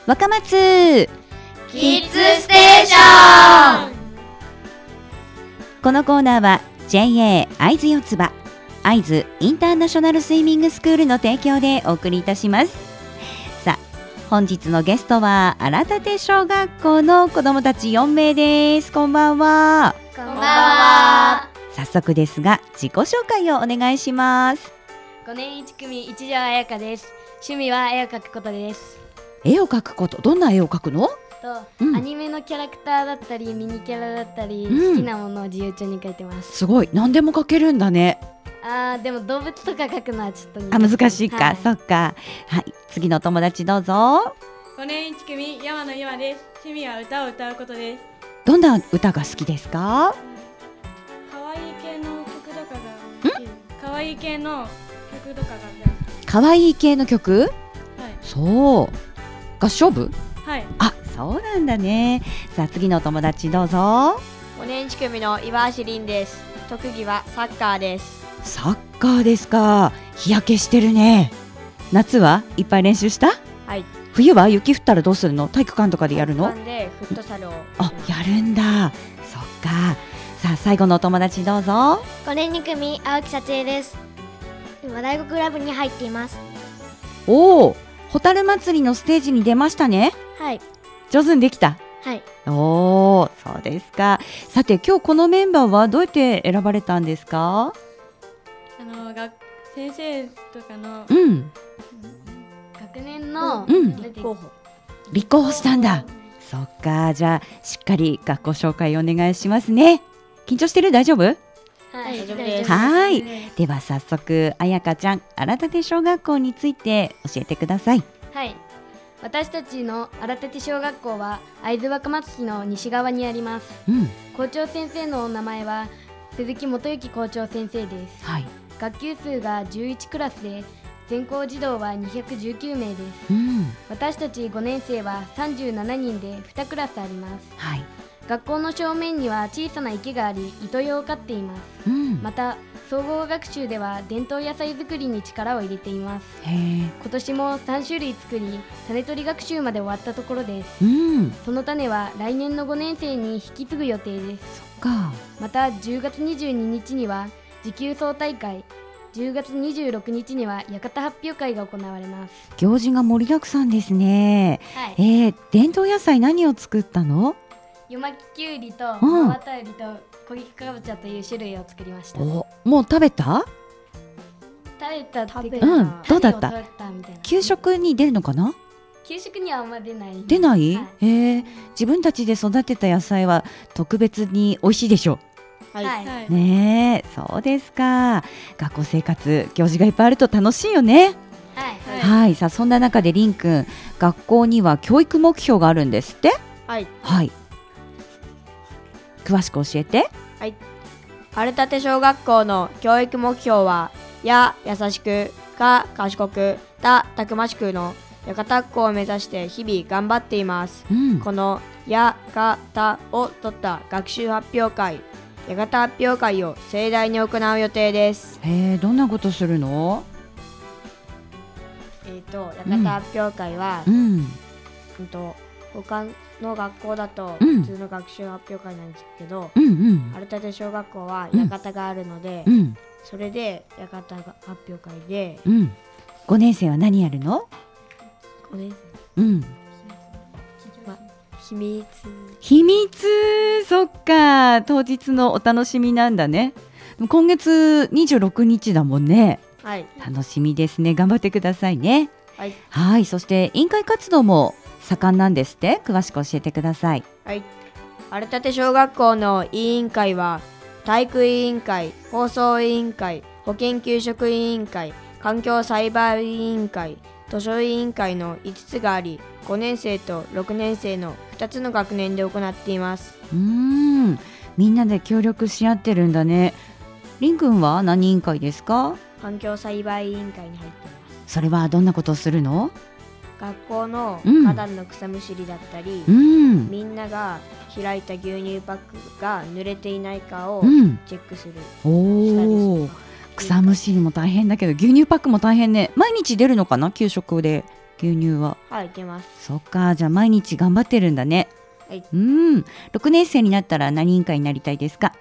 若松キッズステーション。 このコーナーは JA 会津四つ葉会津インターナショナルスイミングスクールの提供でお送りいたします。さあ本日のゲストは荒立小学校の子どもたち4名です。こんばんは。 こんばんは。 早速ですが自己紹介をお願いします。 5年1組一条彩香です。趣味は絵を描くことです。 絵を描くこと、どんな絵を描くの？ アニメのキャラクターだったりミニキャラだったり、好きなものを自由帳に描いてます。 すごい、何でも描けるんだね。 でも動物とか描くのはちょっと難しいか、そっか。はい、次のお友達どうぞ。 5年1組山野ゆまです。趣味は歌を歌うことです。 どんな歌が好きですか？ 可愛い系の曲とかが可愛い系の曲とかが大好き。 可愛い系の曲？ はい。 そう。合唱部？ はい。 そうなんだね。さあ次のお友達どうぞ。 5年1組の岩橋凛です。特技はサッカーです。 サッカーですか。日焼けしてるね。夏はいっぱい練習した？ はい。 冬は雪降ったらどうするの？体育館とかでやるの？ 体育館でフットサルを。 やるんだ。そっか。さあ最後のお友達どうぞ。 5年2組青木幸恵です。今第5クラブに入っています。 おお、蛍祭りのステージに出ましたね。 はい。 上手にできた？ はい。 おお、そうですか。さて今日このメンバーはどうやって選ばれたんですか？ 先生とかの、 学年の立候補したんだ。そっか、じゃあしっかり学校紹介お願いしますね。緊張してる？大丈夫？ はい、 大丈夫です。 はい。では早速彩香ちゃん、荒立小学校について教えてください。 はい。私たちの荒立小学校は会津若松市の西側にあります。校長先生のお名前は鈴木元幸校長先生です。 はい。 学級数が11クラスで全校児童は219名です。私たち5年生は37人で2クラスあります。 はい。 学校の正面には小さな池があり糸魚を飼っています。また総合学習では伝統野菜作りに力を入れています。今年も3種類作り種取り学習まで終わったところです。その種は来年の5年生に引き継ぐ予定です。 そっか。 また10月22日には持久走大会、10月26日には館発表会が行われます。 行事が盛りだくさんですね。 はい。 伝統野菜何を作ったの？ 夜巻ききゅうりとマワタウリと小菊かぼちゃという種類を作りました。 もう食べた？ 食べた。 どうだった？給食に出るのかな？ 給食にはあんま出ない。 出ない？自分たちで育てた野菜は特別に美味しいでしょう。 はい。 ねえ、そうですか。学校生活、行事がいっぱいあると楽しいよね。 はい。 はい。さあそんな中でりんくん、学校には教育目標があるんですって？ はい。 はい。詳しく教えて。 はい。荒立小学校の教育目標は、や優しく、か賢く、たたくましくの館学校を目指して日々頑張っています。このやかたを取った学習発表会、館発表会を盛大に行う予定です。 どんなことするの？ 館発表会は、他の学校だと普通の学習発表会なんですけど、荒立小学校は館があるので、それで館発表会で、 5年生は何やるの？5年生、秘密。そっか、当日のお楽しみなんだね。今月26日だもんね。 はい。 楽しみですね。頑張ってくださいね。 はい。 はい。そして委員会活動も盛んなんですって？詳しく教えてください。 はい。荒立小学校の委員会は体育委員会、放送委員会、保健給食委員会、環境栽培委員会、図書委員会の5つがあり、5年生と6年生の2つの学年で行っています。 みんなで協力し合ってるんだね。りんくんは何委員会ですか？ 環境栽培委員会に入っています。 それはどんなことをするの？ 学校の花壇の草むしりだったり、みんなが開いた牛乳パックが濡れていないかをチェックする、 草むしりも大変だけど牛乳パックも大変ね。毎日出るのかな、給食で？ 牛乳は。 はい、出ます。 そっか、じゃあ毎日頑張ってるんだね。 はい。 6年生になったら何委員会になりたいですか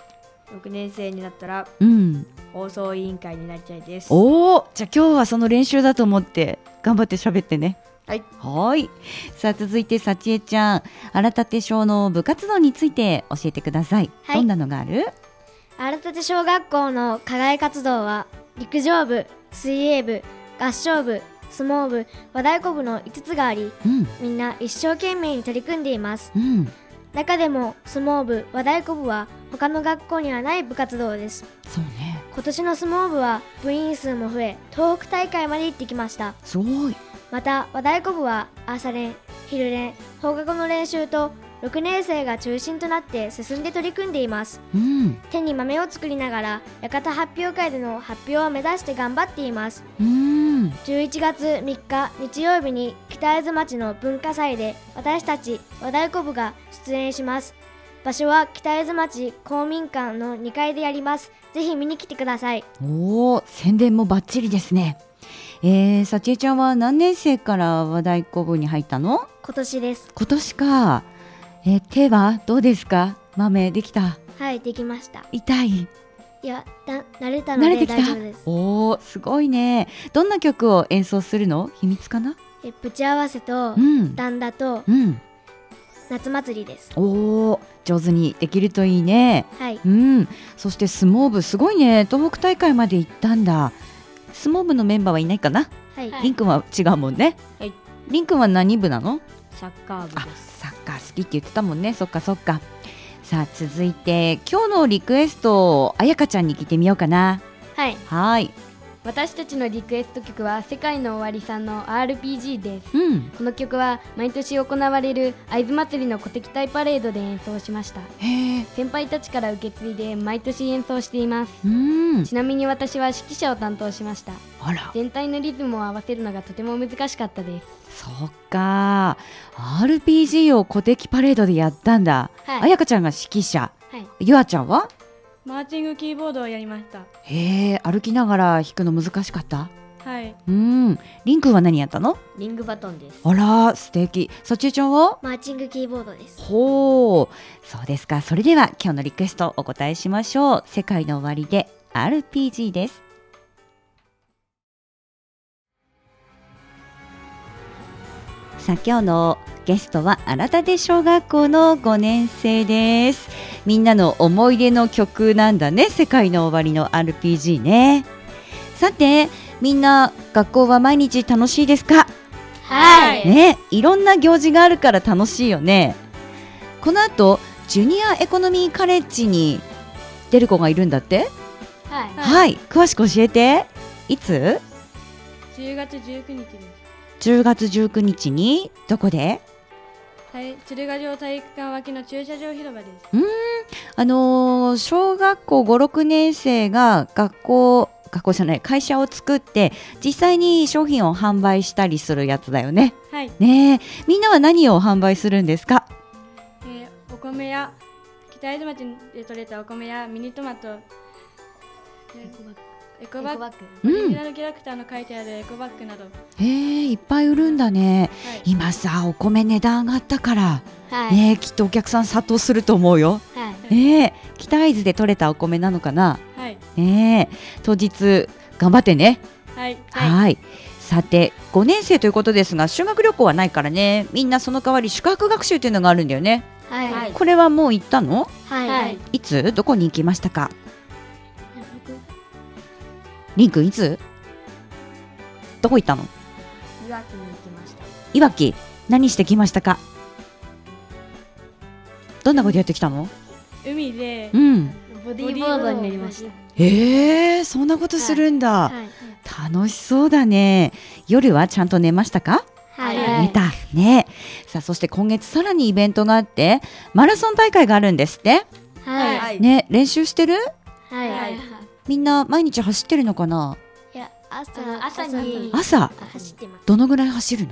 6年生になったら、放送委員会になりたいです。 おー、じゃあ今日はその練習だと思って頑張って喋ってね。 はい。 さあ続いてさちえちゃん、荒立小の部活動について教えてください。どんなのがある？ 荒立小学校の課外活動は陸上部、水泳部、合唱部、相撲部、和太鼓部の5つがあり、みんな一生懸命に取り組んでいます。中でも相撲部、和太鼓部は他の学校にはない部活動です。 そうね。 今年の相撲部は部員数も増え、東北大会まで行ってきました。 すごい。 また和太鼓部は朝練、昼練、放課後の練習と6年生が中心となって進んで取り組んでいます。手に豆を作りながら館発表会での発表を目指して頑張っています。11月3日日曜日に北会津町の文化祭で私たち和太鼓部が出演します。場所は北会津町公民館の2階でやります。ぜひ見に来てください。 おー、宣伝もバッチリですね。さちえちゃんは何年生から和太鼓部に入ったの？ 今年です。 今年か。手はどうですか？豆できた？ はい、できました。 痛い？ いや、慣れたので大丈夫です。 おー、すごいね。どんな曲を演奏するの？秘密かな？ ぶち合わせと、段打と、夏祭りです。 おー、上手にできるといいね。 はい。 そして相撲部すごいね。東北大会まで行ったんだ。相撲部のメンバーはいないかな？ はい。 りんくんは違うもんね。 はい。 りんくんは何部なの？ サッカー部です。 サッカー好きって言ってたもんね。そっかそっか。さあ続いて今日のリクエストをあやかちゃんに聞いてみようかな。 はい。私たちのリクエスト曲は世界の終わりさんの RPG です。この曲は毎年行われる会津祭りの鼓笛隊パレードで演奏しました。先輩たちから受け継いで毎年演奏しています。ちなみに私は指揮者を担当しました。全体のリズムを合わせるのがとても難しかったです。 そっか、 RPG を鼓笛パレードでやったんだ。あやかちゃんが指揮者、ゆあちゃんはマーチングキーボードをやりました。 歩きながら弾くの難しかった？ はい。 りんくんは何やったの？ リングバトンです。 あら素敵。さちえちゃんはマーチングキーボードです。 ほう、そうですか。それでは今日のリクエストお答えしましょう。世界の終わりで RPG です。さあ今日のゲストは荒立小学校の5年生です。みんなの思い出の曲なんだね。世界の終わりの RPG ね。さてみんな学校は毎日楽しいですか？ はいね、いろんな行事があるから楽しいよね。この後ジュニアエコノミーカレッジに出る子がいるんだって？はい、詳しく教えて。いつ 10月19日です。 10月19日にどこで？ 鶴ヶ城体育館脇の駐車場広場です。 小学校5、6年生が学校じゃない会社を作って実際に商品を販売したりするやつだよね。 はい。 ねえ、みんなは何を販売するんですか？ お米や北会津町で採れたお米やミニトマト、エコバッグ、オリジナルキャラクターの書いてあるエコバッグなど。 いっぱい売るんだね。今さお米値段上がったから、ね、きっとお客さん殺到すると思うよ。北会津で採れたお米なのかな。当日頑張ってね。はい。さて5年生ということですが修学旅行はないからね。みんなその代わり宿泊学習というのがあるんだよね。これはもう行ったの？いつどこに行きましたか？りんくんいつどこ行ったの？ いわきに行きました。 いわき何してきましたか？どんなことやってきたの？ 海で、 ボディーボードに乗りました。 そんなことするんだ。楽しそうだね。夜はちゃんと寝ましたか？寝たね。さあそして今月さらにイベントがあってマラソン大会があるんですって。ね、練習してる？みんな毎日走ってるのかな？ いや、 朝に走ってます。どのぐらい走るの？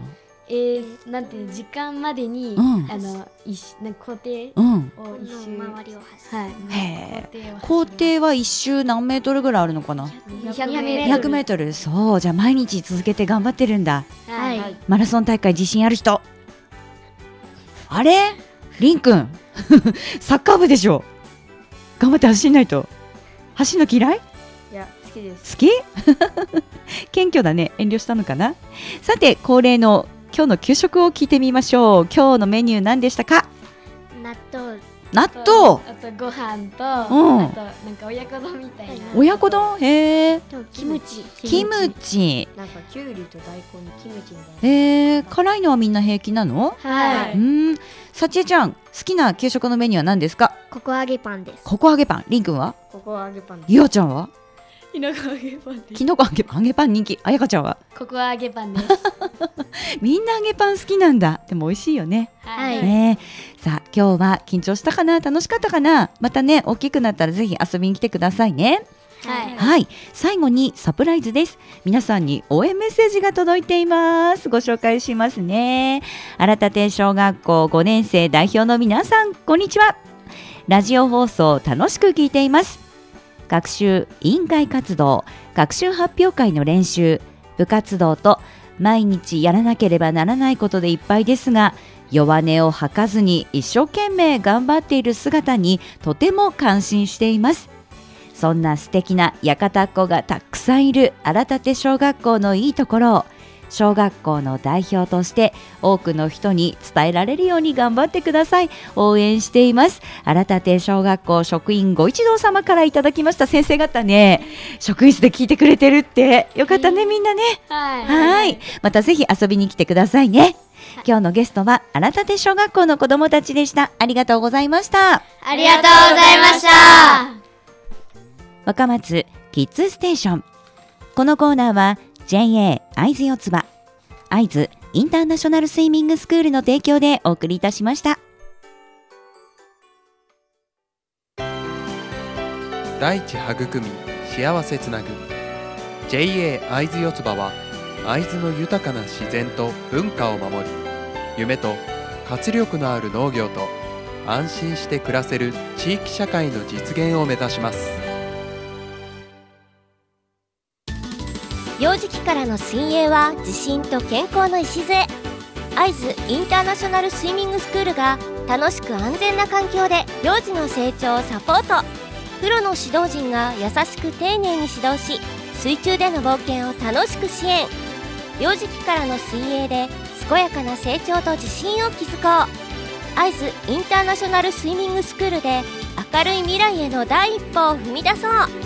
なんていう時間までに、 うんなんか工程うんを一周、 周りをへー校庭は一周何メートルぐらいあるのかな。200メートル。そうじゃあ毎日続けて頑張ってるんだ。 はい、 マラソン大会自信ある人。あれりんくんサッカー部でしょ。頑張って走んないと。走るの嫌い？ いや好きです。 好き謙虚だね。遠慮したのかな。さて恒例の今日の給食を聞いてみましょう。今日のメニュー何でしたか？ 納豆。 納豆。 あとご飯と、 うんあとなんか親子丼みたいな。 親子丼。へー。 キムチ。 キムチ。 なんかきゅうりと大根にキムチみたいな。 辛いのはみんな平気なの？ はい。 さちえちゃん好きな給食のメニューは何ですか？ ココ揚げパンです。 ココ揚げパン。りんくんは？ ここは揚げパンです。 ゆあちゃんは？ きのこ揚げパンです。 きのこ揚げパン人気。あやかちゃんは？ ここは揚げパンです。 みんな揚げパン好きなんだ。でも美味しいよね。 はい。 ねえ、さあ今日は緊張したかな、楽しかったかな。またね大きくなったらぜひ遊びに来てくださいね。 はい。 はい、最後にサプライズです。皆さんに応援メッセージが届いています。ご紹介しますね。新立小学校5年生代表の皆さん、こんにちは。ラジオ放送楽しく聞いています。学習委員会活動、学習発表会の練習、部活動と毎日やらなければならないことでいっぱいですが、弱音を吐かずに一生懸命頑張っている姿にとても感心しています。そんな素敵な館っ子がたくさんいる新立小学校のいいところを小学校の代表として多くの人に伝えられるように頑張ってください。応援しています。新立小学校職員ご一同様からいただきました。先生方ね、職員室で聞いてくれてるってよかったね、みんなね。はい、またぜひ遊びに来てくださいね。今日のゲストは新立小学校の子どもたちでした。ありがとうございました。 ありがとうございました。 若松キッズステーション。このコーナーは JA 会津四つ葉、会津インターナショナルスイミングスクールの提供でお送りいたしました。 大地育み幸せつなぐ JA 会津四つ葉は会津の豊かな自然と文化を守り、夢と活力のある農業と安心して暮らせる地域社会の実現を目指します。 幼児期からの水泳は自信と健康の礎。会津インターナショナルスイミングスクールが楽しく安全な環境で幼児の成長をサポート。プロの指導陣が優しく丁寧に指導し、水中での冒険を楽しく支援。幼児期からの水泳で健やかな成長と自信を築こう。会津インターナショナルスイミングスクールで明るい未来への第一歩を踏み出そう。